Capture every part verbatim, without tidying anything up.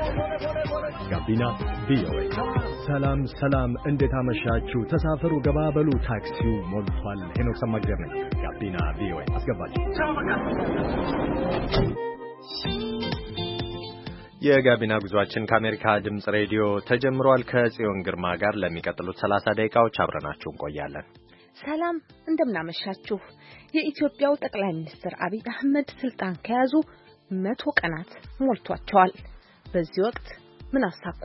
ጋቢና ቪኦኤ። ሰላም ሰላም፣ እንዴት አመሻችሁ? ተሳፈሩ፣ ገባበሉ፣ ታክሲው ሞልቷል። ሄኖክ ሰማግደር ነኝ። ጋቢና ቪኦኤ አስገባችሁ። የጋቢና ጉዟችን ከአሜሪካ ድምጽ ሬዲዮ ተጀምሯል። ከጽዮን ግርማ ጋር ለሚቀጥሉት ሰላሳ ደቂቃዎች አብረናችሁ እንቆያለን። ሰላም እንደምናመሻችሁ። የኢትዮጵያው ጠቅላይ ሚኒስትር አብይ አህመድ ስልጣን ከያዙ መቶ ቀናት ሞልቷቸዋል። በዚህ ወቅት ምን አሳኩ?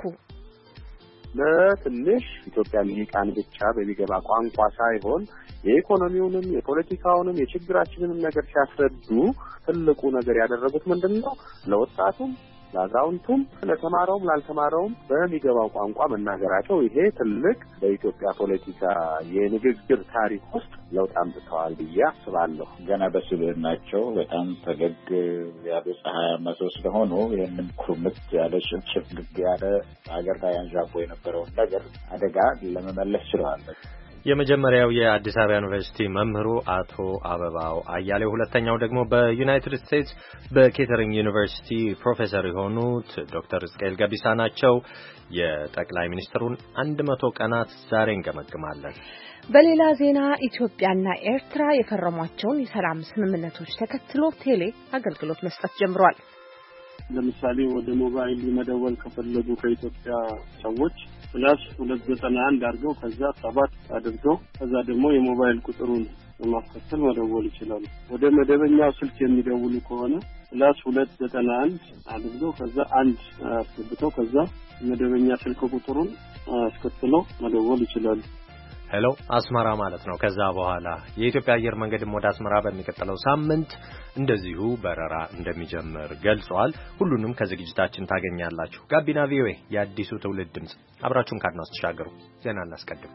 ለትንሽ ኢትዮጵያ ልሂቃን ብቻ በሚገባ ቋንቋ ሳይሆን የኢኮኖሚውንም የፖለቲካውንም የችግራችንንም ነገር ሲያስረዱ ትልቁ ነገር ያደረጉት ምንድነው? ለወጣቱም ለአዛውንቱም ለተማረውም ላልተማረውም በሚገባው ቋንቋ መናገራቸው ይሄ ትልቅ በኢትዮጵያ ፖለቲካ የንግግር ታሪክ ውስጥ ለውጥ አምጥተዋል ብዬ አስባለሁ። ገና በስብዕናቸው በጣም ፈገግ ያሉ ፀሐያማ ሰው ስለሆኑ ይህንን ኩርምት ያለ ሽፍግግ ያለ ሀገር ላይ አንዣቦ የነበረውን ነገር አደጋ ለመመለስ ችለዋል። የመጀመሪያው የአዲስ አበባ ዩኒቨርሲቲ መምህሩ አቶ አበባው አያሌው፣ ሁለተኛው ደግሞ በዩናይትድ ስቴትስ በኬተሪንግ ዩኒቨርሲቲ ፕሮፌሰር የሆኑት ዶክተር እስቅኤል ገቢሳ ናቸው። የጠቅላይ ሚኒስትሩን አንድ መቶ ቀናት ዛሬ እንገመግማለን። በሌላ ዜና ኢትዮጵያና ኤርትራ የፈረሟቸውን የሰላም ስምምነቶች ተከትሎ ቴሌ አገልግሎት መስጠት ጀምሯል። ለምሳሌ ወደ ሞባይል መደወል ከፈለጉ ከኢትዮጵያ ሰዎች ፕላስ ሁለት ዘጠና አንድ አድርገው ከዛ ሰባት አድርገው ከዛ ደግሞ የሞባይል ቁጥሩን በማስከተል መደወል ይችላሉ። ወደ መደበኛው ስልክ የሚደውሉ ከሆነ ፕላስ ሁለት ዘጠና አንድ አድርገው ከዛ አንድ አስገብተው ከዛ መደበኛ ስልክ ቁጥሩን አስከትለው መደወል ይችላሉ። ሄሎ አስመራ ማለት ነው። ከዛ በኋላ የኢትዮጵያ አየር መንገድም ወደ አስመራ በሚቀጥለው ሳምንት እንደዚሁ በረራ እንደሚጀምር ገልጿል። ሁሉንም ከዝግጅታችን ታገኛላችሁ። ጋቢና ቪኦኤ የአዲሱ ትውልድ ድምጽ፣ አብራችሁን ካድናስ ተሻገሩ። ዜና እናስቀድም።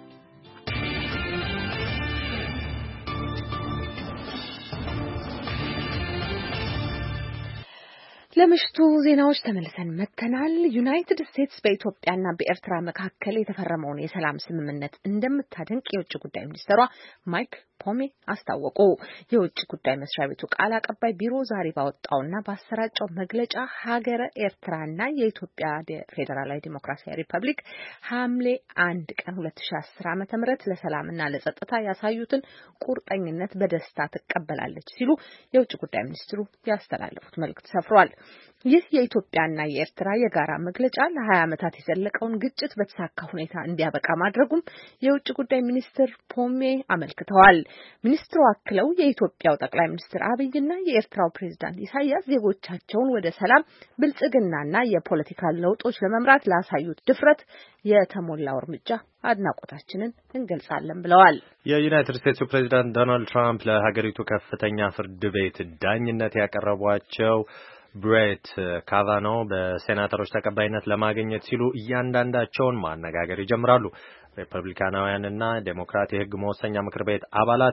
ለምሽቱ ዜናዎች ተመልሰን መተናል። ዩናይትድ ስቴትስ በኢትዮጵያና በኤርትራ መካከል የተፈረመውን የሰላም ስምምነት እንደምታደንቅ የውጭ ጉዳይ ሚኒስትሯ ማይክ ፖሜ አስታወቁ። የውጭ ጉዳይ መስሪያ ቤቱ ቃል አቀባይ ቢሮ ዛሬ ባወጣውና ባሰራጨው መግለጫ ሀገረ ኤርትራና የኢትዮጵያ ፌዴራላዊ ዲሞክራሲያዊ ሪፐብሊክ ሐምሌ አንድ ቀን ሁለት ሺህ አስር ዓመተ ምህረት ለሰላምና ለጸጥታ ያሳዩትን ቁርጠኝነት በደስታ ትቀበላለች ሲሉ የውጭ ጉዳይ ሚኒስትሩ ያስተላለፉት መልእክት ሰፍሯል። ይህ የኢትዮጵያና የኤርትራ የጋራ መግለጫ ለሀያ ዓመታት የዘለቀውን ግጭት በተሳካ ሁኔታ እንዲያበቃ ማድረጉም የውጭ ጉዳይ ሚኒስትር ፖሜ አመልክተዋል። ሚኒስትሩ አክለው የኢትዮጵያው ጠቅላይ ሚኒስትር አብይና የኤርትራው ፕሬዝዳንት ኢሳያስ ዜጎቻቸውን ወደ ሰላም፣ ብልጽግናና የፖለቲካ ለውጦች ለመምራት ላሳዩት ድፍረት የተሞላው እርምጃ አድናቆታችንን እንገልጻለን ብለዋል። የዩናይትድ ስቴትስ ፕሬዝዳንት ዶናልድ ትራምፕ ለሀገሪቱ ከፍተኛ ፍርድ ቤት ዳኝነት ያቀረቧቸው ብሬት ካቫኖ በሴናተሮች ተቀባይነት ለማግኘት ሲሉ እያንዳንዳቸውን ማነጋገር ይጀምራሉ። ሪፐብሊካናውያንና ዴሞክራት የሕግ መወሰኛ ምክር ቤት አባላት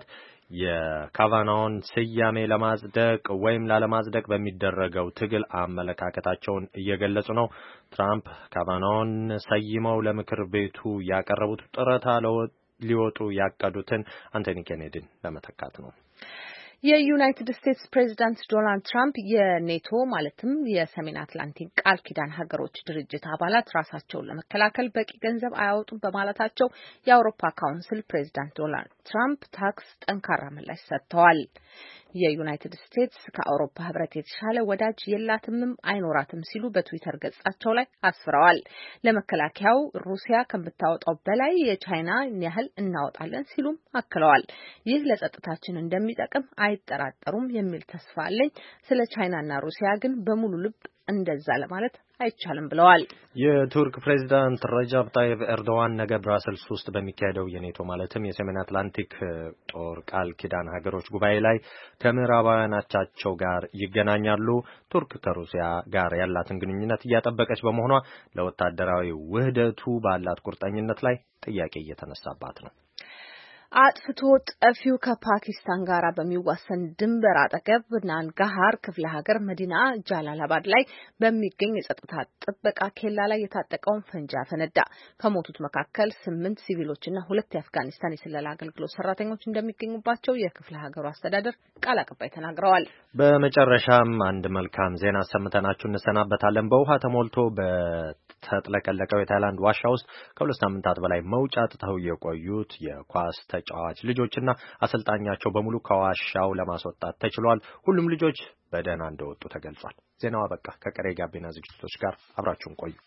የካቫኖን ስያሜ ለማጽደቅ ወይም ላለማጽደቅ በሚደረገው ትግል አመለካከታቸውን እየገለጹ ነው። ትራምፕ ካቫኖን ሰይመው ለምክር ቤቱ ያቀረቡት ጡረታ ሊወጡ ያቀዱትን አንቶኒ ኬኔዲን ለመተካት ነው። የዩናይትድ ስቴትስ ፕሬዝዳንት ዶናልድ ትራምፕ የኔቶ ማለትም የሰሜን አትላንቲክ ቃል ኪዳን ሀገሮች ድርጅት አባላት ራሳቸውን ለመከላከል በቂ ገንዘብ አያወጡም በማለታቸው የአውሮፓ ካውንስል ፕሬዝዳንት ዶናልድ ትራምፕ ታክስ ጠንካራ ምላሽ ሰጥተዋል። የዩናይትድ ስቴትስ ከአውሮፓ ህብረት የተሻለ ወዳጅ የላትምም አይኖራትም ሲሉ በትዊተር ገጻቸው ላይ አስፍረዋል። ለመከላከያው ሩሲያ ከምታወጣው በላይ የቻይናን ያህል እናወጣለን ሲሉም አክለዋል። ይህ ለጸጥታችን እንደሚጠቅም አይጠራጠሩም የሚል ተስፋ አለኝ። ስለ ቻይናና ሩሲያ ግን በሙሉ ልብ እንደዛ ለማለት አይቻልም ብለዋል። የቱርክ ፕሬዝዳንት ረጃብ ታይብ ኤርዶዋን ነገ ብራሰልስ ውስጥ በሚካሄደው የኔቶ ማለትም የሰሜን አትላንቲክ ጦር ቃል ኪዳን ሀገሮች ጉባኤ ላይ ከምዕራባውያን አቻቸው ጋር ይገናኛሉ። ቱርክ ከሩሲያ ጋር ያላትን ግንኙነት እያጠበቀች በመሆኗ ለወታደራዊ ውህደቱ ባላት ቁርጠኝነት ላይ ጥያቄ እየተነሳባት ነው። አጥፍቶ ጠፊው ከፓኪስታን ጋር በሚዋሰን ድንበር አጠገብ ናንጋሃር ክፍለ ሀገር መዲና ጃላላባድ ላይ በሚገኝ የጸጥታ ጥበቃ ኬላ ላይ የታጠቀውን ፈንጂ አፈነዳ። ከሞቱት መካከል ስምንት ሲቪሎችና ሁለት የአፍጋኒስታን የስለላ አገልግሎት ሰራተኞች እንደሚገኙባቸው የክፍለ ሀገሩ አስተዳደር ቃል አቀባይ ተናግረዋል። በመጨረሻም አንድ መልካም ዜና አሰምተናችሁ እንሰናበታለን። በውሃ ተሞልቶ በተጥለቀለቀው የታይላንድ ዋሻ ውስጥ ከሁለት ሳምንታት በላይ መውጫ አጥተው የቆዩት የኳስ ተጫዋች ልጆችና አሰልጣኛቸው በሙሉ ከዋሻው ለማስወጣት ተችሏል። ሁሉም ልጆች በደህና እንደወጡ ተገልጿል። ዜናው አበቃ። ከቀሪ ጋቢና ዝግጅቶች ጋር አብራችሁን ቆዩ።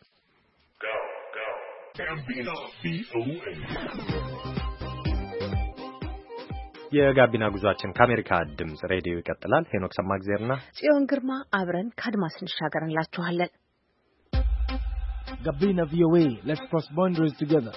የጋቢና ጉዟችን ከአሜሪካ ድምጽ ሬዲዮ ይቀጥላል። ሄኖክ ሰማግዜርና ጽዮን ግርማ አብረን ከአድማስ እንሻገር እንላችኋለን። Gabina V O A, let's cross boundaries together.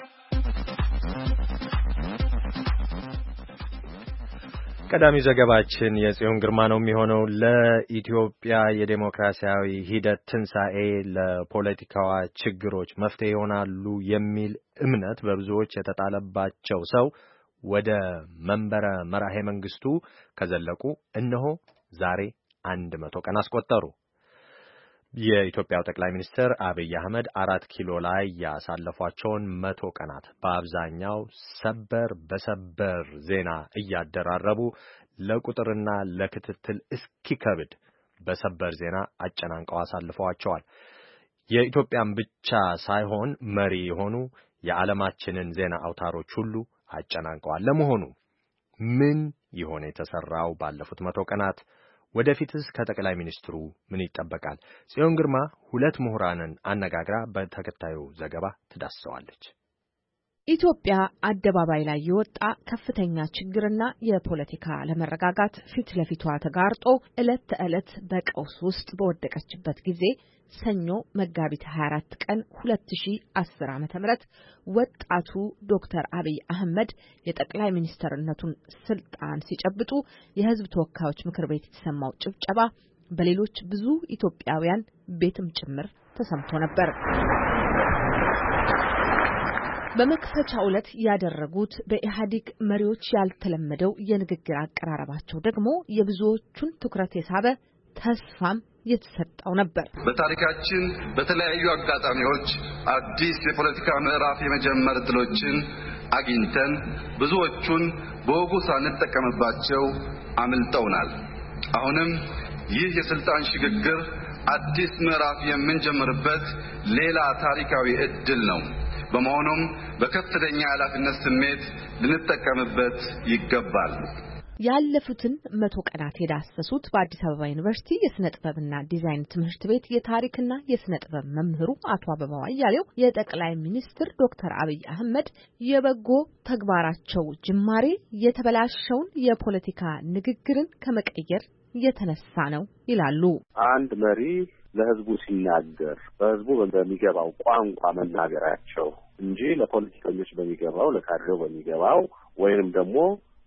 ቀዳሚ ዘገባችን የጽዮን ግርማ ነው የሚሆነው። ለኢትዮጵያ የዴሞክራሲያዊ ሂደት ትንሣኤ ለፖለቲካዋ ችግሮች መፍትሄ ይሆናሉ የሚል እምነት በብዙዎች የተጣለባቸው ሰው ወደ መንበረ መራሄ መንግስቱ ከዘለቁ እነሆ ዛሬ አንድ መቶ ቀን አስቆጠሩ። የኢትዮጵያው ጠቅላይ ሚኒስትር አብይ አህመድ አራት ኪሎ ላይ ያሳለፏቸውን መቶ ቀናት በአብዛኛው ሰበር በሰበር ዜና እያደራረቡ ለቁጥርና ለክትትል እስኪከብድ በሰበር ዜና አጨናንቀው አሳልፈዋቸዋል። የኢትዮጵያን ብቻ ሳይሆን መሪ የሆኑ የዓለማችንን ዜና አውታሮች ሁሉ አጨናንቀዋል። ለመሆኑ ምን ይሆን የተሰራው ባለፉት መቶ ቀናት? ወደፊትስ ከጠቅላይ ሚኒስትሩ ምን ይጠበቃል? ጽዮን ግርማ ሁለት ምሁራንን አነጋግራ በተከታዩ ዘገባ ትዳስሰዋለች። ኢትዮጵያ አደባባይ ላይ የወጣ ከፍተኛ ችግርና የፖለቲካ ለመረጋጋት ፊት ለፊቷ ተጋርጦ ዕለት ተዕለት በቀውስ ውስጥ በወደቀችበት ጊዜ ሰኞ መጋቢት ሃያ አራት ቀን ሁለት ሺህ አስር ዓመተ ምህረት ወጣቱ ዶክተር አብይ አህመድ የጠቅላይ ሚኒስትርነቱን ስልጣን ሲጨብጡ የሕዝብ ተወካዮች ምክር ቤት የተሰማው ጭብጨባ በሌሎች ብዙ ኢትዮጵያውያን ቤትም ጭምር ተሰምቶ ነበር። በመክፈቻው ዕለት ያደረጉት በኢህአዴግ መሪዎች ያልተለመደው የንግግር አቀራረባቸው ደግሞ የብዙዎቹን ትኩረት የሳበ ተስፋም የተሰጠው ነበር። በታሪካችን በተለያዩ አጋጣሚዎች አዲስ የፖለቲካ ምዕራፍ የመጀመር ዕድሎችን አግኝተን ብዙዎቹን በወጉ ሳንጠቀምባቸው አምልጠውናል። አሁንም ይህ የስልጣን ሽግግር አዲስ ምዕራፍ የምንጀምርበት ሌላ ታሪካዊ ዕድል ነው። በመሆኑም በከፍተኛ ኃላፊነት ስሜት ልንጠቀምበት ይገባል። ያለፉትን መቶ ቀናት የዳሰሱት በአዲስ አበባ ዩኒቨርሲቲ የስነ ጥበብና ዲዛይን ትምህርት ቤት የታሪክና የስነ ጥበብ መምህሩ አቶ አበባው አያሌው የጠቅላይ ሚኒስትር ዶክተር አብይ አህመድ የበጎ ተግባራቸው ጅማሬ የተበላሸውን የፖለቲካ ንግግርን ከመቀየር የተነሳ ነው ይላሉ። አንድ መሪ ለህዝቡ ሲናገር በህዝቡ በሚገባው ቋንቋ መናገራቸው እንጂ ለፖለቲከኞች በሚገባው ለካድሬው በሚገባው ወይንም ደግሞ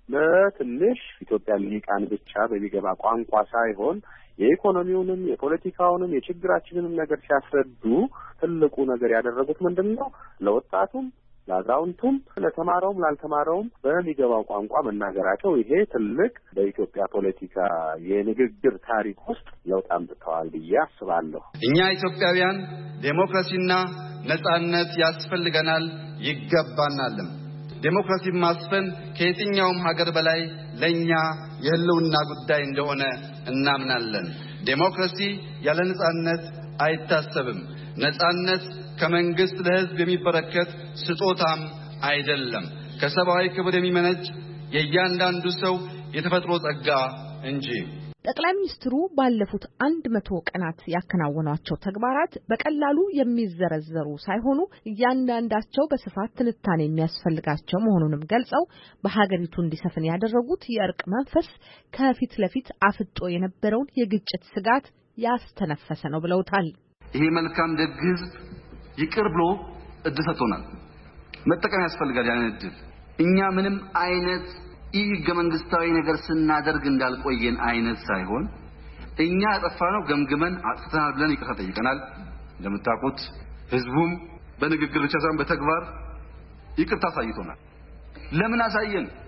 ለትንሽ ኢትዮጵያ ሊቃን ብቻ በሚገባ ቋንቋ ሳይሆን የኢኮኖሚውንም የፖለቲካውንም የችግራችንንም ነገር ሲያስረዱ ትልቁ ነገር ያደረጉት ምንድነው? ለወጣቱም ለአዛውንቱም ለተማረውም ላልተማረውም በሚገባው ቋንቋ መናገራቸው ይሄ ትልቅ በኢትዮጵያ ፖለቲካ የንግግር ታሪክ ውስጥ ለውጥ አምጥተዋል ብዬ አስባለሁ። እኛ ኢትዮጵያውያን ዴሞክራሲና ነጻነት ያስፈልገናል ይገባናልም። ዴሞክራሲ ማስፈን ከየትኛውም ሀገር በላይ ለኛ የህልውና ጉዳይ እንደሆነ እናምናለን። ዴሞክራሲ ያለ ነጻነት አይታሰብም። ነጻነት ከመንግስት ለህዝብ የሚበረከት ስጦታም አይደለም፣ ከሰብአዊ ክብር የሚመነጭ የእያንዳንዱ ሰው የተፈጥሮ ጸጋ እንጂ። ጠቅላይ ሚኒስትሩ ባለፉት አንድ መቶ ቀናት ያከናወኗቸው ተግባራት በቀላሉ የሚዘረዘሩ ሳይሆኑ እያንዳንዳቸው በስፋት ትንታኔ የሚያስፈልጋቸው መሆኑንም ገልጸው በሀገሪቱ እንዲሰፍን ያደረጉት የእርቅ መንፈስ ከፊት ለፊት አፍጦ የነበረውን የግጭት ስጋት ያስተነፈሰ ነው ብለውታል። ይሄ መልካም ደግ ህዝብ ይቅር ብሎ እድል ሰጥቶናል። መጠቀም ያስፈልጋል ያን እድል። እኛ ምንም አይነት ይህ መንግስታዊ ነገር ስናደርግ እንዳልቆየን አይነት ሳይሆን እኛ አጠፋነው ገምግመን አጥፍተናል ብለን ይቅርታ ጠይቀናል። እንደምታውቁት ህዝቡም በንግግር ብቻ ሳይሆን በተግባር ይቅርታ አሳይቶናል። ለምን አሳየን?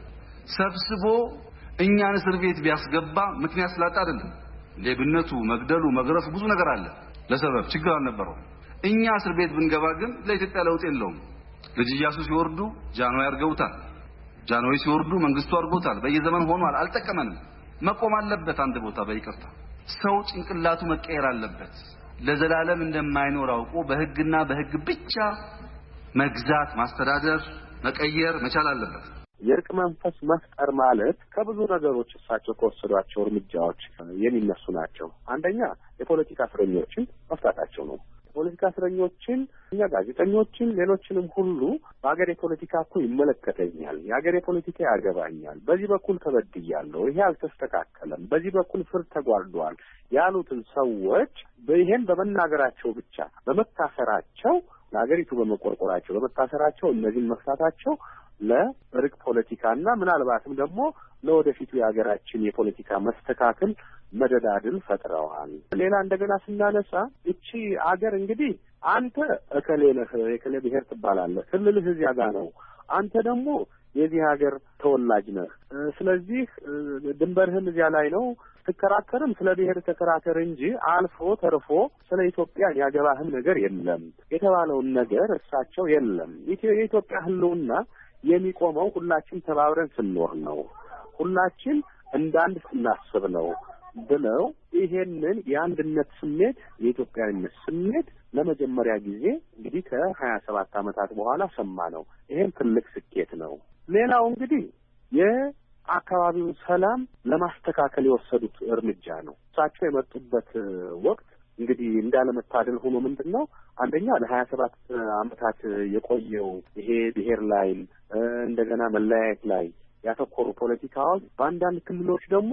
ሰብስቦ እኛን እስር ቤት ቢያስገባ ምክንያት ስላጣ አይደለም። ለብነቱ መግደሉ መግረፉ ብዙ ነገር አለ። ለሰበብ ችግር አልነበረው። እኛ እስር ቤት ብንገባ ግን ለኢትዮጵያ ለውጥ የለውም። ልጅ ኢያሱ ሲወርዱ ጃንሆይ አርገውታል። ጃንሆይ ሲወርዱ መንግስቱ አርገውታል። በየዘመን ሆኗል። አልጠቀመንም። መቆም አለበት አንድ ቦታ በይቅርታ። ሰው ጭንቅላቱ መቀየር አለበት። ለዘላለም እንደማይኖር አውቆ በህግና በህግ ብቻ መግዛት ማስተዳደር መቀየር መቻል አለበት። የእርቅ መንፈስ መፍጠር ማለት ከብዙ ነገሮች እሳቸው ከወሰዷቸው እርምጃዎች የሚነሱ ናቸው። አንደኛ የፖለቲካ እስረኞችን መፍታታቸው ነው። የፖለቲካ እስረኞችን እኛ ጋዜጠኞችን ሌሎችንም ሁሉ በአገር የፖለቲካ እኮ ይመለከተኛል፣ የአገር የፖለቲካ ያገባኛል፣ በዚህ በኩል ተበድያለሁ፣ ይሄ አልተስተካከለም፣ በዚህ በኩል ፍርድ ተጓድሏል ያሉትን ሰዎች በይሄን በመናገራቸው ብቻ በመታሰራቸው ለሀገሪቱ በመቆርቆራቸው በመታሰራቸው እነዚህን መፍታታቸው ለርቅ ፖለቲካና ምናልባትም ደግሞ ለወደፊቱ የሀገራችን የፖለቲካ መስተካከል መደዳድል ፈጥረዋል። ሌላ እንደገና ስናነሳ እቺ አገር እንግዲህ አንተ እከሌ ነህ የከሌ ብሔር ትባላለህ፣ ክልልህ እዚያ ጋር ነው፣ አንተ ደግሞ የዚህ ሀገር ተወላጅ ነህ፣ ስለዚህ ድንበርህም እዚያ ላይ ነው፣ ትከራከርም ስለ ብሔር ተከራከር እንጂ አልፎ ተርፎ ስለ ኢትዮጵያ ያገባህም ነገር የለም የተባለውን ነገር እሳቸው የለም የኢትዮጵያ ህልውና የሚቆመው ሁላችን ተባብረን ስንኖር ነው፣ ሁላችን እንዳንድ ስናስብ ነው ብለው ይሄንን የአንድነት ስሜት የኢትዮጵያዊነት ስሜት ለመጀመሪያ ጊዜ እንግዲህ ከሀያ ሰባት ዓመታት በኋላ ሰማ ነው። ይሄን ትልቅ ስኬት ነው። ሌላው እንግዲህ የአካባቢውን ሰላም ለማስተካከል የወሰዱት እርምጃ ነው። እሳቸው የመጡበት ወቅት እንግዲህ እንዳለመታደል ሆኖ ምንድነው አንደኛ ለሀያ ሰባት ዓመታት የቆየው ይሄ ብሔር ላይ እንደገና መለያየት ላይ ያተኮሩ ፖለቲካዎች በአንዳንድ ክልሎች ደግሞ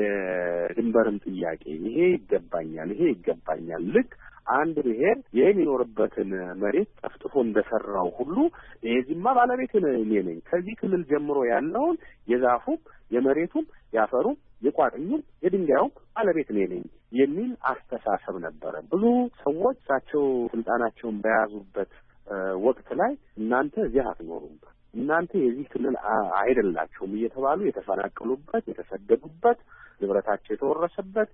የድንበርም ጥያቄ ይሄ ይገባኛል ይሄ ይገባኛል ልክ አንድ ብሔር የሚኖርበትን መሬት ጠፍጥፎ እንደሰራው ሁሉ እዚህማ ባለቤት እኔ ነኝ ከዚህ ክልል ጀምሮ ያለውን የዛፉም የመሬቱም ያፈሩም የቋጥኙም የድንጋዩም ባለቤት እኔ ነኝ የሚል አስተሳሰብ ነበረ። ብዙ ሰዎች እሳቸው ስልጣናቸውን በያዙበት ወቅት ላይ እናንተ እዚህ አትኖሩም፣ እናንተ የዚህ ክልል አይደላችሁም እየተባሉ የተፈናቀሉበት የተሰደዱበት ንብረታቸው የተወረሰበት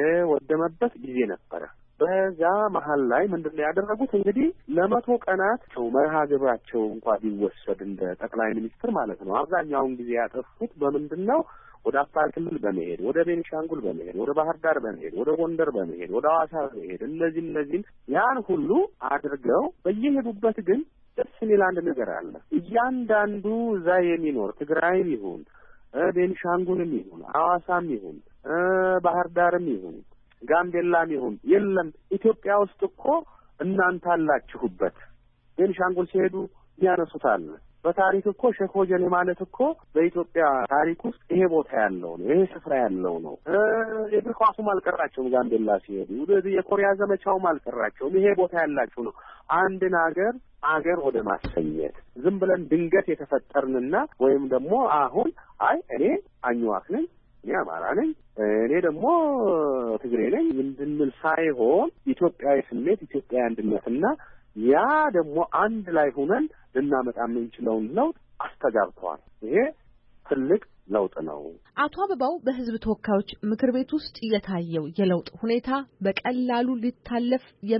የወደመበት ጊዜ ነበረ። በዛ መሀል ላይ ምንድነው ያደረጉት እንግዲህ ለመቶ ቀናት መርሃ ግብራቸው እንኳን ቢወሰድ እንደ ጠቅላይ ሚኒስትር ማለት ነው አብዛኛውን ጊዜ ያጠፉት በምንድነው ወደ አፋር ክልል በመሄድ ወደ ቤኒሻንጉል በመሄድ ወደ ባህር ዳር በመሄድ ወደ ጎንደር በመሄድ ወደ ሐዋሳ በመሄድ እነዚህ እነዚህ ያን ሁሉ አድርገው በየሄዱበት ግን ደስ የሚል አንድ ነገር አለ። እያንዳንዱ እዛ የሚኖር ትግራይም ይሁን ቤኒሻንጉልም ይሁን ሐዋሳም ይሁን ባህር ዳርም ይሁን ጋምቤላም ይሁን የለም ኢትዮጵያ ውስጥ እኮ እናንተ አላችሁበት። ቤኒሻንጉል ሲሄዱ ያነሱታል። በታሪክ እኮ ሼክ ወጀኔ ማለት እኮ በኢትዮጵያ ታሪክ ውስጥ ይሄ ቦታ ያለው ነው፣ ይሄ ስፍራ ያለው ነው። የብርኳሱም አልቀራቸውም። ጋምቤላ ሲሄዱ የኮሪያ ዘመቻውም አልቀራቸውም። ይሄ ቦታ ያላችሁ ነው። አንድን ሀገር አገር ወደ ማሰኘት ዝም ብለን ድንገት የተፈጠርንና ወይም ደግሞ አሁን አይ እኔ አኝዋክ ነኝ እኔ አማራ ነኝ እኔ ደግሞ ትግሬ ነኝ እንድንል ሳይሆን ኢትዮጵያዊ ስሜት ኢትዮጵያዊ አንድነትና ያ ደግሞ አንድ ላይ ሆነን ልናመጣ የምንችለውን ለውጥ አስተጋብተዋል። ይሄ ትልቅ ለውጥ ነው። አቶ አበባው በህዝብ ተወካዮች ምክር ቤት ውስጥ የታየው የለውጥ ሁኔታ በቀላሉ ሊታለፍ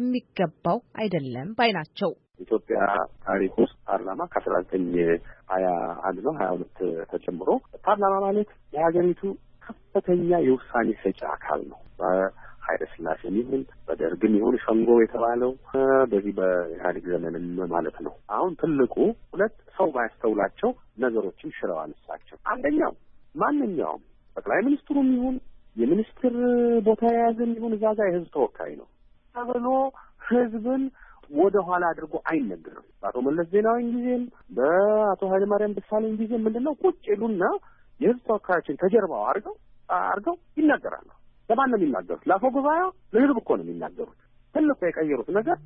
የሚገባው አይደለም ባይ ናቸው። ኢትዮጵያ ታሪክ ውስጥ ፓርላማ ከአስራ ዘጠኝ ሀያ አንድ ነው ሀያ ሁለት ተጨምሮ ፓርላማ ማለት የሀገሪቱ ከፍተኛ የውሳኔ ሰጪ አካል ነው። ኃይለ ሥላሴም ይሁን በደርግም ይሁን ሸንጎ የተባለው በዚህ በኢህአዴግ ዘመንም ማለት ነው። አሁን ትልቁ ሁለት ሰው ባያስተውላቸው ነገሮችን ሽረዋል እሳቸው። አንደኛው ማንኛውም ጠቅላይ ሚኒስትሩም ይሁን የሚኒስትር ቦታ የያዘም ይሁን እዛ ጋር የህዝብ ተወካይ ነው ተብሎ ህዝብን ወደ ኋላ አድርጎ አይነገርም። በአቶ መለስ ዜናዊ ጊዜም በአቶ ኃይለማርያም ደሳለኝ ጊዜም ምንድነው ቁጭ ይሉና የህዝብ ተወካዮችን ተጀርባው አድርገው አድርገው ይናገራሉ። ለማን ነው የሚናገሩት? ለአፈ ጉባኤው ለህዝብ እኮ ነው የሚናገሩት። ትልቁ የቀየሩት ነገር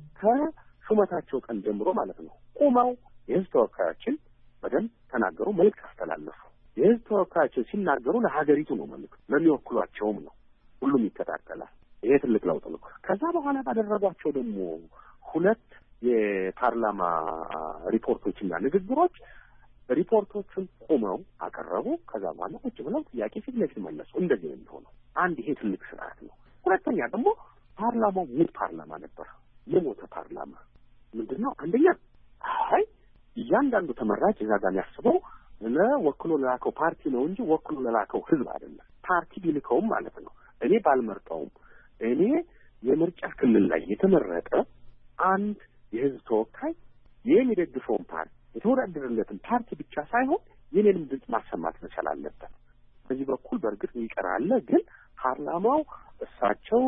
ከሹመታቸው ቀን ጀምሮ ማለት ነው ቆመው የህዝብ ተወካዮችን በደንብ ተናገሩ፣ መልእክት አስተላለፉ። የህዝብ ተወካዮችን ሲናገሩ ለሀገሪቱ ነው መልእክት፣ ለሚወክሏቸውም ነው። ሁሉም ይከታተላል። ይሄ ትልቅ ለውጥ ነው። ከዛ በኋላ ባደረጓቸው ደግሞ ሁለት የፓርላማ ሪፖርቶችና ንግግሮች ሪፖርቶቹን ቆመው አቀረቡ። ከዛ በኋላ ቁጭ ብለው ጥያቄ ፊት ለፊት መለሱ። እንደዚህ ነው የሚሆነው። አንድ ይሄ ትልቅ ስርዓት ነው። ሁለተኛ ደግሞ ፓርላማው ሙት ፓርላማ ነበር። የሞተ ፓርላማ ምንድነው? አንደኛ አይ እያንዳንዱ ተመራጭ እዛ ጋር ያስበው ለወክሎ ለላከው ፓርቲ ነው እንጂ ወክሎ ለላከው ህዝብ አይደለም። ፓርቲ ቢልከውም ማለት ነው እኔ ባልመርጠውም እኔ የምርጫ ክልል ላይ የተመረጠ አንድ የህዝብ ተወካይ የሚደግፈውን ፓርቲ የተወዳደረለትን ፓርቲ ብቻ ሳይሆን የኔንም ድምፅ ማሰማት መቻል አለበት። በዚህ በኩል በእርግጥ ይቀራል፣ ግን ፓርላማው እሳቸው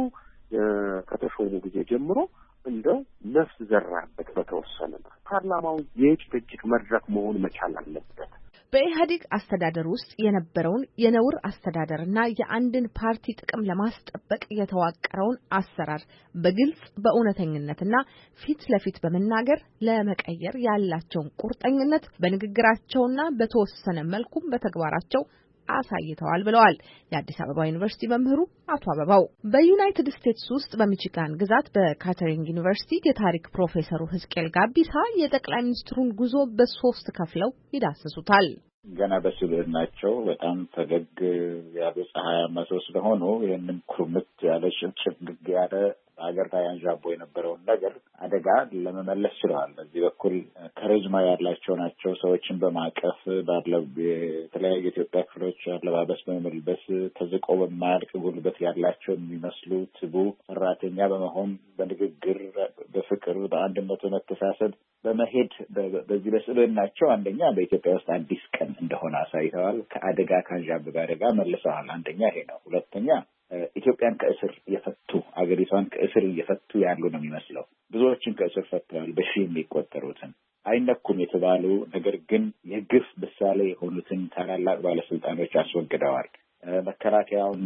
ከተሾሙ ጊዜ ጀምሮ እንደው ነፍስ ዘራበት። በተወሰነ ፓርላማው የጭቅጭቅ መድረክ መሆን መቻል አለበት። በኢህአዴግ አስተዳደር ውስጥ የነበረውን የነውር አስተዳደርና የአንድን ፓርቲ ጥቅም ለማስጠበቅ የተዋቀረውን አሰራር በግልጽ በእውነተኝነትና ፊት ለፊት በመናገር ለመቀየር ያላቸውን ቁርጠኝነት በንግግራቸውና በተወሰነ መልኩም በተግባራቸው አሳይተዋል ብለዋል የአዲስ አበባ ዩኒቨርሲቲ መምህሩ አቶ አበባው። በዩናይትድ ስቴትስ ውስጥ በሚቺጋን ግዛት በካተሪንግ ዩኒቨርሲቲ የታሪክ ፕሮፌሰሩ ህዝቅኤል ጋቢሳ የጠቅላይ ሚኒስትሩን ጉዞ በሶስት ከፍለው ይዳስሱታል። ገና በስብዕናቸው በጣም ፈገግ ያሉ ፀሐያማ ሰው ስለሆኑ ይህንን ኩርምት ያለ ሽምግግ ያለ ሀገር ላይ አንዣቦ የነበረውን ነገር አደጋ ለመመለስ ችለዋል። በዚህ በኩል ከሪዝማ ያላቸው ናቸው። ሰዎችን በማቀፍ ባለው የተለያዩ ኢትዮጵያ ክፍሎች አለባበስ በመልበስ ተዝቆ በማያልቅ ጉልበት ያላቸው የሚመስሉ ትቡ ሰራተኛ በመሆን በንግግር በፍቅር በአንድነት በመተሳሰብ በመሄድ በዚህ በስብዕናቸው አንደኛ በኢትዮጵያ ውስጥ አዲስ ቀን እንደሆነ አሳይተዋል። ከአደጋ ካንዣበበ አደጋ መልሰዋል። አንደኛ ይሄ ነው። ሁለተኛ ኢትዮጵያን ከእስር የፈቱ አገሪቷን ከእስር እየፈቱ ያሉ ነው የሚመስለው። ብዙዎችን ከእስር ፈተዋል። በሺህ የሚቆጠሩትን አይነኩም የተባሉ ነገር ግን የግፍ ምሳሌ የሆኑትን ታላላቅ ባለስልጣኖች አስወግደዋል። መከላከያውና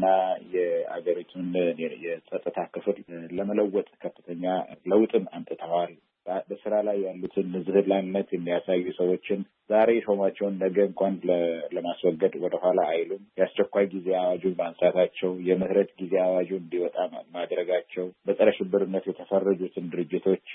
የአገሪቱን የጸጥታ ክፍል ለመለወጥ ከፍተኛ ለውጥም አምጥተዋል። በስራ ላይ ያሉትን ንዝህላልነት የሚያሳዩ ሰዎችን ዛሬ ሾማቸውን ነገ እንኳን ለማስወገድ ወደኋላ አይሉም። የአስቸኳይ ጊዜ አዋጁን ማንሳታቸው፣ የምህረት ጊዜ አዋጁ እንዲወጣ ማድረጋቸው፣ በጸረ ሽብርነት የተፈረጁትን ድርጅቶች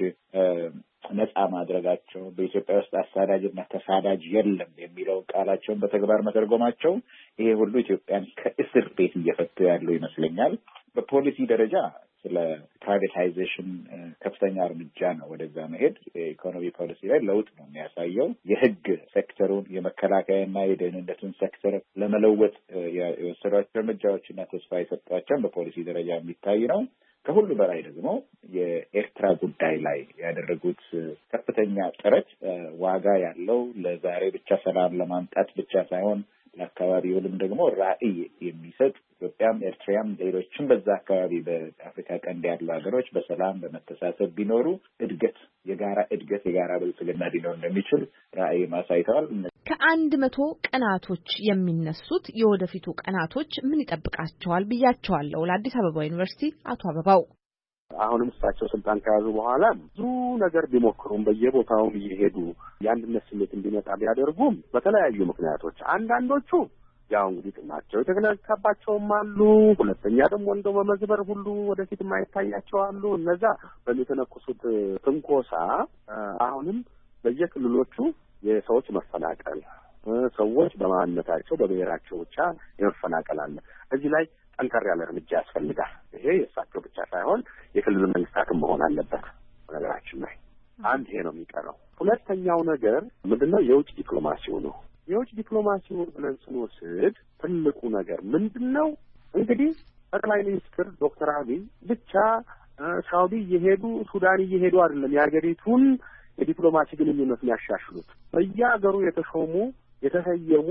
ነጻ ማድረጋቸው፣ በኢትዮጵያ ውስጥ አሳዳጅና ተሳዳጅ የለም የሚለውን ቃላቸውን በተግባር መተርጎማቸው፣ ይሄ ሁሉ ኢትዮጵያን ከእስር ቤት እየፈቱ ያሉ ይመስለኛል። በፖሊሲ ደረጃ ስለ ፕራይቬታይዜሽን ከፍተኛ እርምጃ ነው ወደዛ መሄድ። የኢኮኖሚ ፖሊሲ ላይ ለውጥ ነው የሚያሳየው። የህግ ሴክተሩን የመከላከያና የደህንነቱን ሴክተር ለመለወጥ የወሰዷቸው እርምጃዎችና ተስፋ የሰጧቸውን በፖሊሲ ደረጃ የሚታይ ነው። ከሁሉ በላይ ደግሞ የኤርትራ ጉዳይ ላይ ያደረጉት ከፍተኛ ጥረት ዋጋ ያለው ለዛሬ ብቻ ሰላም ለማምጣት ብቻ ሳይሆን ለአካባቢውም ደግሞ ራዕይ የሚሰጥ ኢትዮጵያም ኤርትራም ሌሎችም በዛ አካባቢ በአፍሪካ ቀንድ ያሉ ሀገሮች በሰላም በመተሳሰብ ቢኖሩ እድገት የጋራ እድገት የጋራ ብልጽግና ሊኖር እንደሚችል ራዕይ ማሳይተዋል። ከአንድ መቶ ቀናቶች የሚነሱት የወደፊቱ ቀናቶች ምን ይጠብቃቸዋል ብያቸዋለሁ ለአዲስ አበባ ዩኒቨርሲቲ አቶ አበባው። አሁንም እሳቸው ስልጣን ከያዙ በኋላ ብዙ ነገር ቢሞክሩም በየቦታውም እየሄዱ የአንድነት ስሜት እንዲመጣ ቢያደርጉም በተለያዩ ምክንያቶች አንዳንዶቹ ያው እንግዲህ ጥናቸው የተገለጸባቸውም አሉ። ሁለተኛ ደግሞ እንደው በመዝበር ሁሉ ወደፊት የማይታያቸው አሉ። እነዛ በሚተነኩሱት ትንኮሳ አሁንም በየክልሎቹ የሰዎች መፈናቀል፣ ሰዎች በማንነታቸው በብሔራቸው ብቻ የመፈናቀል አለ። እዚህ ላይ ጠንከር ያለ እርምጃ ያስፈልጋል። ይሄ የእሳቸው ብቻ ሳይሆን የክልል መንግስታትም መሆን አለበት። ነገራችን ላይ አንድ ይሄ ነው የሚቀረው። ሁለተኛው ነገር ምንድነው? የውጭ ዲፕሎማሲው ነው። የውጭ ዲፕሎማሲውን ብለን ስንወስድ ትልቁ ነገር ምንድነው? እንግዲህ ጠቅላይ ሚኒስትር ዶክተር አብይ ብቻ ሳውዲ እየሄዱ ሱዳን እየሄዱ አይደለም የሀገሪቱን የዲፕሎማሲ ግንኙነት የሚያሻሽሉት። በየሀገሩ የተሾሙ የተሰየሙ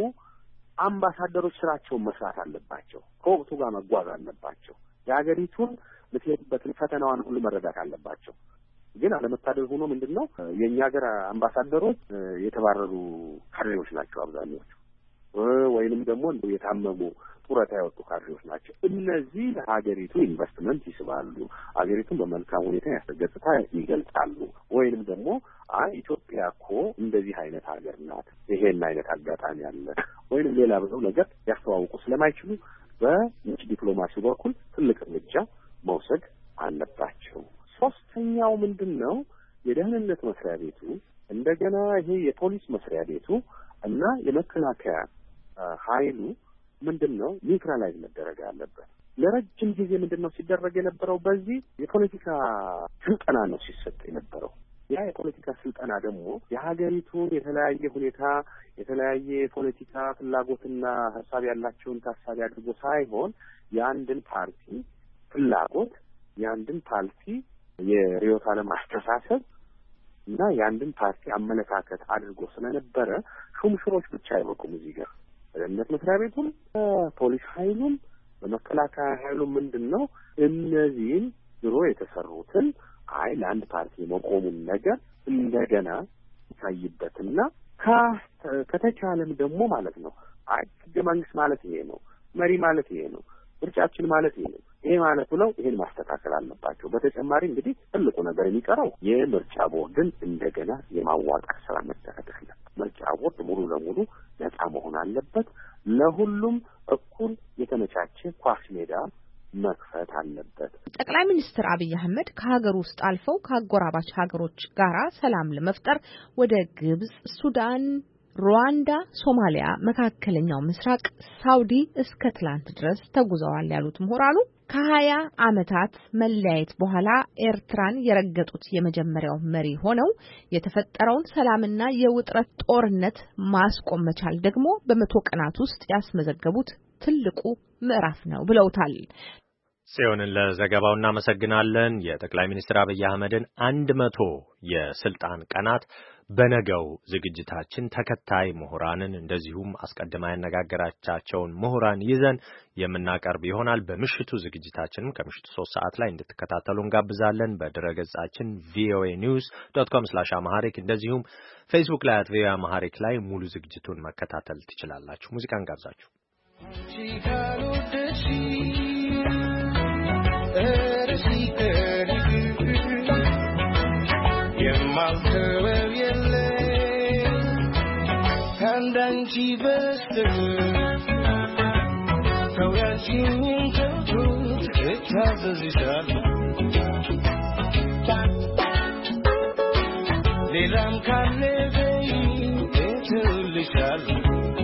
አምባሳደሮች ስራቸውን መስራት አለባቸው። ከወቅቱ ጋር መጓዝ አለባቸው። የሀገሪቱን ልትሄድበትን ፈተናዋን ሁሉ መረዳት አለባቸው። ግን አለመታደል ሆኖ ምንድነው የኛ ሀገር አምባሳደሮች የተባረሩ ካድሬዎች ናቸው አብዛኞቹ፣ ወይንም ደግሞ እንደው የታመሙ ጡረታ ያወጡ ካድሬዎች ናቸው። እነዚህ ለሀገሪቱ ኢንቨስትመንት ይስባሉ፣ ሀገሪቱን በመልካም ሁኔታ ያስገጽታ ይገልጻሉ። ወይንም ደግሞ አይ ኢትዮጵያ እኮ እንደዚህ አይነት ሀገር ናት፣ ይሄን አይነት አጋጣሚ አለ ወይንም ሌላ ብለው ነገር ያስተዋውቁ ስለማይችሉ በውጭ ዲፕሎማሲ በኩል ትልቅ እርምጃ መውሰድ አለባቸው። ሶስተኛው ምንድነው? የደህንነት መስሪያ ቤቱ እንደገና ይሄ የፖሊስ መስሪያ ቤቱ እና የመከላከያ ኃይሉ ምንድነው ኒውትራላይዝ መደረግ አለበት። ለረጅም ጊዜ ምንድነው ሲደረግ የነበረው በዚህ የፖለቲካ ስልጠና ነው ሲሰጥ የነበረው። ያ የፖለቲካ ስልጠና ደግሞ የሀገሪቱን የተለያየ ሁኔታ የተለያየ ፖለቲካ ፍላጎትና ሀሳብ ያላቸውን ታሳቢ አድርጎ ሳይሆን የአንድን ፓርቲ ፍላጎት የአንድን ፓርቲ የርዕዮተ ዓለም አስተሳሰብ እና የአንድን ፓርቲ አመለካከት አድርጎ ስለነበረ ሹምሽሮች ብቻ አይበቁም። እዚህ ጋር በደህንነት መስሪያ ቤቱም ፖሊስ ኃይሉም በመከላከያ ኃይሉ ምንድነው እነዚህን ድሮ የተሰሩትን አይ ለአንድ ፓርቲ መቆሙን ነገር እንደገና ታይበትና ከተቻለም ደግሞ ማለት ነው አይ ህገ መንግስት ማለት ይሄ ነው፣ መሪ ማለት ይሄ ነው፣ ምርጫችን ማለት ይሄ ነው፣ ይሄ ማለት ብለው ይሄን ማስተካከል አለባቸው። በተጨማሪ እንግዲህ ትልቁ ነገር የሚቀረው የምርጫ ቦርድን እንደገና የማዋቀር ስራ መደረግ አለበት። ምርጫ ቦርድ ሙሉ ለሙሉ ነፃ መሆን አለበት። ለሁሉም እኩል የተመቻቸ ኳስ ሜዳ መክፈት አለበት። ጠቅላይ ሚኒስትር አብይ አህመድ ከሀገር ውስጥ አልፈው ከአጎራባች ሀገሮች ጋራ ሰላም ለመፍጠር ወደ ግብጽ፣ ሱዳን፣ ሩዋንዳ፣ ሶማሊያ፣ መካከለኛው ምስራቅ፣ ሳውዲ እስከ ትላንት ድረስ ተጉዘዋል ያሉት ምሁራኑ ከሀያ ዓመታት መለያየት በኋላ ኤርትራን የረገጡት የመጀመሪያው መሪ ሆነው የተፈጠረውን ሰላምና የውጥረት ጦርነት ማስቆም መቻል ደግሞ በመቶ ቀናት ውስጥ ያስመዘገቡት ትልቁ ምዕራፍ ነው ብለውታል። ጽዮንን ለዘገባው እናመሰግናለን። የጠቅላይ ሚኒስትር አብይ አህመድን አንድ መቶ የስልጣን ቀናት በነገው ዝግጅታችን ተከታይ ምሁራንን እንደዚሁም አስቀድማ ያነጋገራቻቸውን ምሁራን ይዘን የምናቀርብ ይሆናል። በምሽቱ ዝግጅታችንም ከምሽቱ ሶስት ሰዓት ላይ እንድትከታተሉ እንጋብዛለን። በድረገጻችን ቪኦኤ ኒውስ ዶት ኮም ስላሽ አማሃሪክ እንደዚሁም ፌስቡክ ላይ አት ቪኦኤ አማሃሪክ ላይ ሙሉ ዝግጅቱን መከታተል ትችላላችሁ። ሙዚቃን ጋብዛችሁ የማልተወው የለም ከአንዳንቺ በስተቀር ከውያሽኝ ከብቶት እታዘዝሻለሁ ሌላም ካለ በይኝ እተውልሻለሁ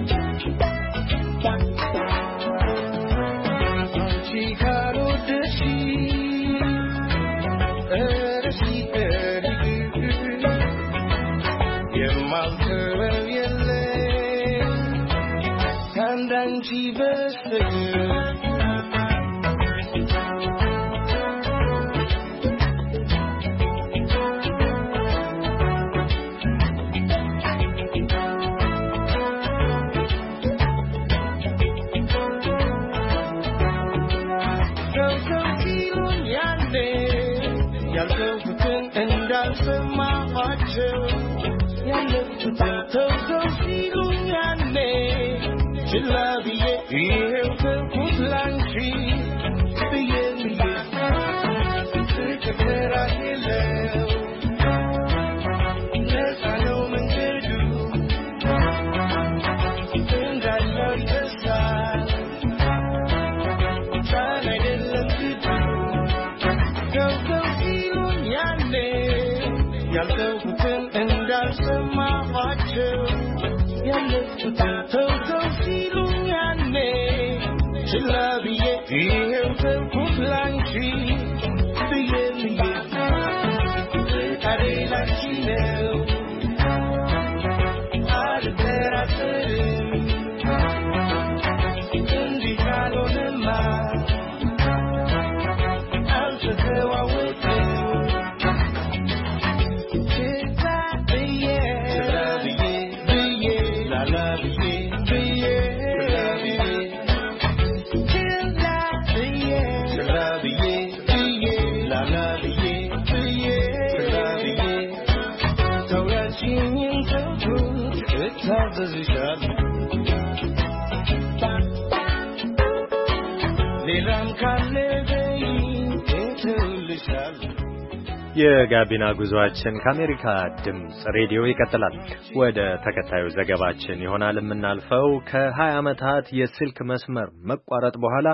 የጋቢና ጉዟችን ከአሜሪካ ድምጽ ሬዲዮ ይቀጥላል። ወደ ተከታዩ ዘገባችን ይሆናል የምናልፈው። ከሀያ ዓመታት የስልክ መስመር መቋረጥ በኋላ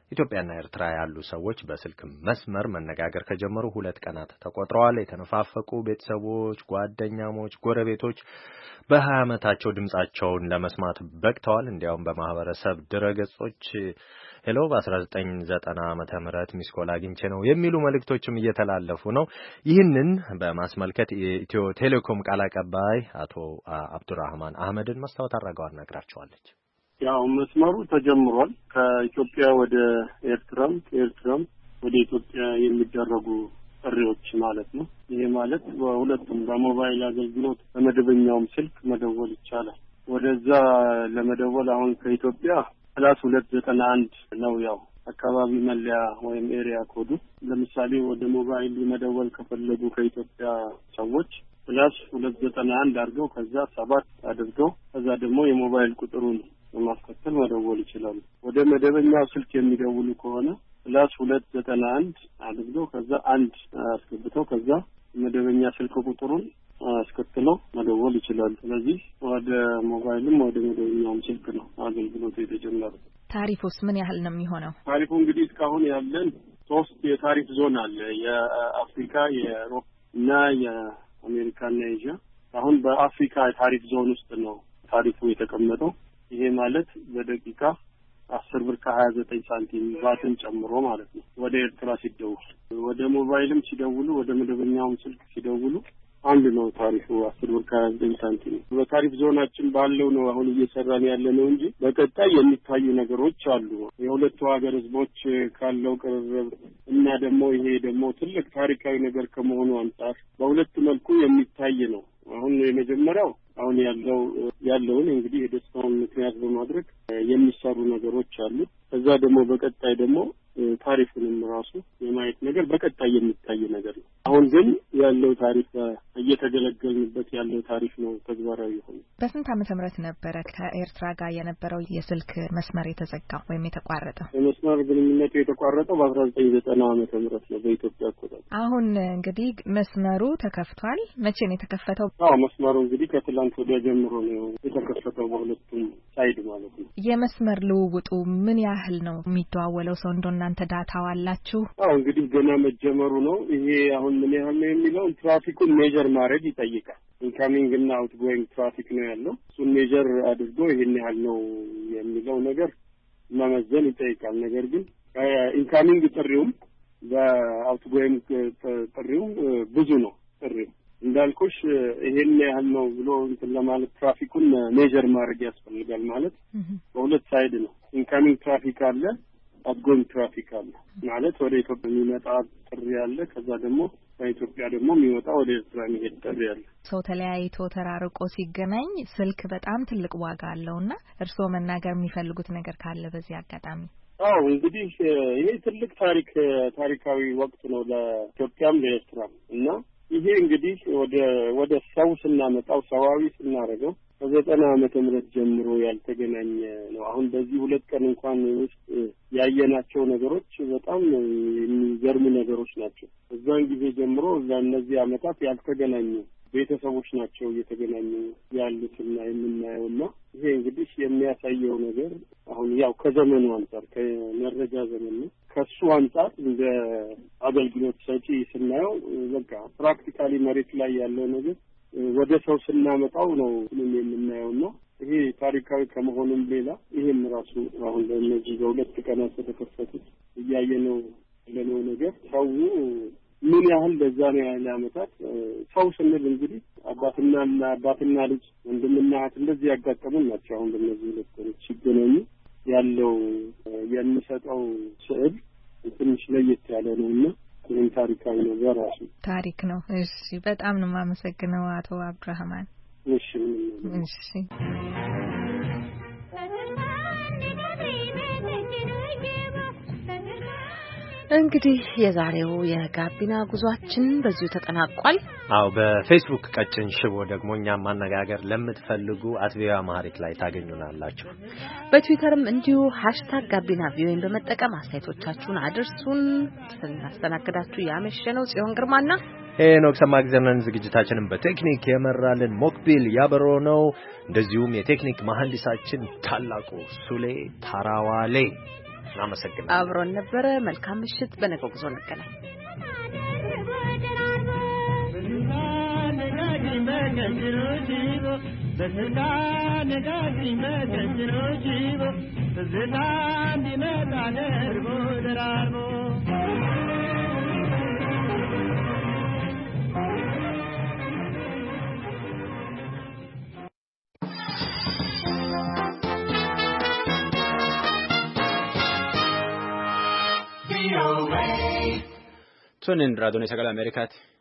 ኢትዮጵያና ኤርትራ ያሉ ሰዎች በስልክ መስመር መነጋገር ከጀመሩ ሁለት ቀናት ተቆጥረዋል። የተነፋፈቁ ቤተሰቦች፣ ጓደኛሞች፣ ጎረቤቶች በሀያ ዓመታቸው ድምጻቸውን ለመስማት በቅተዋል። እንዲያውም በማህበረሰብ ድረገጾች ሄሎ በ1990 ዓመተ ምህረት ሚስኮል አግኝቼ ነው የሚሉ መልእክቶችም እየተላለፉ ነው። ይህንን በማስመልከት የኢትዮ ቴሌኮም ቃል አቀባይ አቶ አብዱራህማን አህመድን መስታወት አድርገው አናግራቸዋለች። ያው መስመሩ ተጀምሯል። ከኢትዮጵያ ወደ ኤርትራም ከኤርትራም ወደ ኢትዮጵያ የሚደረጉ ጥሪዎች ማለት ነው። ይሄ ማለት በሁለቱም በሞባይል አገልግሎት በመደበኛውም ስልክ መደወል ይቻላል። ወደዛ ለመደወል አሁን ከኢትዮጵያ ፕላስ ሁለት ዘጠና አንድ ነው ያው አካባቢ መለያ ወይም ኤሪያ ኮዱ። ለምሳሌ ወደ ሞባይል መደወል ከፈለጉ ከኢትዮጵያ ሰዎች ፕላስ ሁለት ዘጠና አንድ አድርገው ከዛ ሰባት አድርገው ከዛ ደግሞ የሞባይል ቁጥሩን ማስከተል መደወል ይችላሉ። ወደ መደበኛው ስልክ የሚደውሉ ከሆነ ፕላስ ሁለት ዘጠና አንድ አድርገው ከዛ አንድ አስገብተው ከዛ መደበኛ ስልክ ቁጥሩን አስከትለው መደወል ይችላሉ። ስለዚህ ወደ ሞባይልም ወደ መደበኛውም ስልክ ነው አገልግሎቱ የተጀመረው። ታሪፉስ ምን ያህል ነው የሚሆነው? ታሪፉ እንግዲህ እስካሁን ያለን ሶስት የታሪፍ ዞን አለ። የአፍሪካ፣ የአውሮፓ እና የአሜሪካና ኤዥያ። አሁን በአፍሪካ ታሪፍ ዞን ውስጥ ነው ታሪፉ የተቀመጠው። ይሄ ማለት በደቂቃ አስር ብር ከሀያ ዘጠኝ ሳንቲም ቫትን ጨምሮ ማለት ነው። ወደ ኤርትራ ሲደውሉ፣ ወደ ሞባይልም ሲደውሉ፣ ወደ መደበኛውም ስልክ ሲደውሉ አንድ ነው ታሪፉ አስር ብር ከሀያ ዘጠኝ ሳንቲም። በታሪፍ ዞናችን ባለው ነው አሁን እየሰራን ያለ ነው እንጂ በቀጣይ የሚታዩ ነገሮች አሉ። የሁለቱ ሀገር ህዝቦች ካለው ቅርርብ እና ደግሞ ይሄ ደግሞ ትልቅ ታሪካዊ ነገር ከመሆኑ አንጻር በሁለት መልኩ የሚታይ ነው። አሁን የመጀመሪያው አሁን ያለው ያለውን እንግዲህ የደስታውን ምክንያት በማድረግ የሚሰሩ ነገሮች አሉ። ከዛ ደግሞ በቀጣይ ደግሞ ታሪፉንም ራሱ የማየት ነገር በቀጣይ የሚታይ ነገር ነው። አሁን ግን ያለው ታሪፍ እየተገለገልንበት ያለው ታሪፍ ነው ተግባራዊ ሆነ። በስንት ዓመተ ምህረት ነበረ ከኤርትራ ጋር የነበረው የስልክ መስመር የተዘጋው ወይም የተቋረጠው? የመስመር ግንኙነቱ የተቋረጠው በአስራ ዘጠኝ ዘጠና ዓመተ ምህረት ነው በኢትዮጵያ አቆጣጠር። አሁን እንግዲህ መስመሩ ተከፍቷል። መቼ ነው የተከፈተው? አዎ መስመሩ እንግዲህ ከትላንት ወዲያ ጀምሮ ነው የተከፈተው በሁለቱም ሳይድ ማለት ነው። የመስመር ልውውጡ ምን ያህል ነው የሚደዋወለው ሰው? እንደው እናንተ ዳታው አላችሁ? አዎ እንግዲህ ገና መጀመሩ ነው። ይሄ አሁን ምን ያህል ነው የሚለው ትራፊኩን ሜጀር ማድረግ ይጠይቃል። ኢንካሚንግ እና አውትጎይንግ ትራፊክ ነው ያለው። እሱን ሜጀር አድርጎ ይሄን ያህል ነው የሚለው ነገር መመዘን ይጠይቃል። ነገር ግን ኢንካሚንግ ጥሪውም በአውትጎይንግ ጥሪው ብዙ ነው። ጥሪው እንዳልኩሽ ይሄን ያህል ነው ብሎ እንትን ለማለት ትራፊኩን ሜጀር ማድረግ ያስፈልጋል። ማለት በሁለት ሳይድ ነው። ኢንካሚንግ ትራፊክ አለ፣ አውትጎይንግ ትራፊክ አለ። ማለት ወደ ኢትዮጵያ የሚመጣ ጥሪ አለ፣ ከዛ ደግሞ ከኢትዮጵያ ደግሞ የሚወጣ ወደ ኤርትራ የሚሄድ ጥሪ አለ። ሰው ተለያይቶ ተራርቆ ሲገናኝ ስልክ በጣም ትልቅ ዋጋ አለውና እርስዎ መናገር የሚፈልጉት ነገር ካለ በዚህ አጋጣሚ? አዎ እንግዲህ ይሄ ትልቅ ታሪክ ታሪካዊ ወቅት ነው ለኢትዮጵያም ለኤርትራም እና ይሄ እንግዲህ ወደ ወደ ሰው ስናመጣው ሰዋዊ ስናደርገው ከዘጠና ዓመተ ምህረት ጀምሮ ያልተገናኘ ነው። አሁን በዚህ ሁለት ቀን እንኳን ውስጥ ያየናቸው ነገሮች በጣም የሚገርሙ ነገሮች ናቸው። እዛን ጊዜ ጀምሮ እዛ እነዚህ ዓመታት ያልተገናኙ ቤተሰቦች ናቸው እየተገናኙ ያሉትና የምናየውና ይሄ እንግዲህ የሚያሳየው ነገር አሁን ያው ከዘመኑ አንጻር ከመረጃ ዘመን ነው። ከሱ አንጻር እንደ አገልግሎት ሰጪ ስናየው በቃ ፕራክቲካሊ መሬት ላይ ያለው ነገር ወደ ሰው ስናመጣው ነው የምናየውና ይሄ ታሪካዊ ከመሆኑም ሌላ ይሄም ራሱ አሁን በእነዚህ በሁለት ቀናት የተከፈቱት እያየነው ያለነው ነገር ሰው ምን ያህል በዛ ነው ያለ ዓመታት ሰው ስንል እንግዲህ አባትና አባትና ልጅ ወንድምና እህት እንደዚህ ያጋጠሙን ናቸው። አሁን በእነዚህ ሁለት ቀኖች ሲገናኙ ያለው የሚሰጠው ስዕል ትንሽ ለየት ያለ ነውና ይህን ታሪካዊ ነው በራሱ ታሪክ ነው። እሺ በጣም ነው የማመሰግነው አቶ አብዱራህማን። እሺ እሺ እንግዲህ የዛሬው የጋቢና ጉዟችን በዚሁ ተጠናቋል። አው በፌስቡክ ቀጭን ሽቦ ደግሞ እኛም ማነጋገር ለምትፈልጉ አትቪያ ማህሪክ ላይ ታገኙናላችሁ። በትዊተርም እንዲሁ ሃሽታግ ጋቢና ቪኦኤን በመጠቀም አስተያየቶቻችሁን አድርሱን። ስናስተናግዳችሁ ያመሸነው ጽዮን ግርማና ሄኖክ ሰማግዘነን። ዝግጅታችንን በቴክኒክ የመራልን ሞክቢል ያበሮ ነው። እንደዚሁም የቴክኒክ መሐንዲሳችን ታላቁ ሱሌ ታራዋሌ እናመሰግናለን። አብሮን ነበረ። መልካም ምሽት። በነገው ጉዞ እንገናኝ። Sono in radio, ne sagala Americati.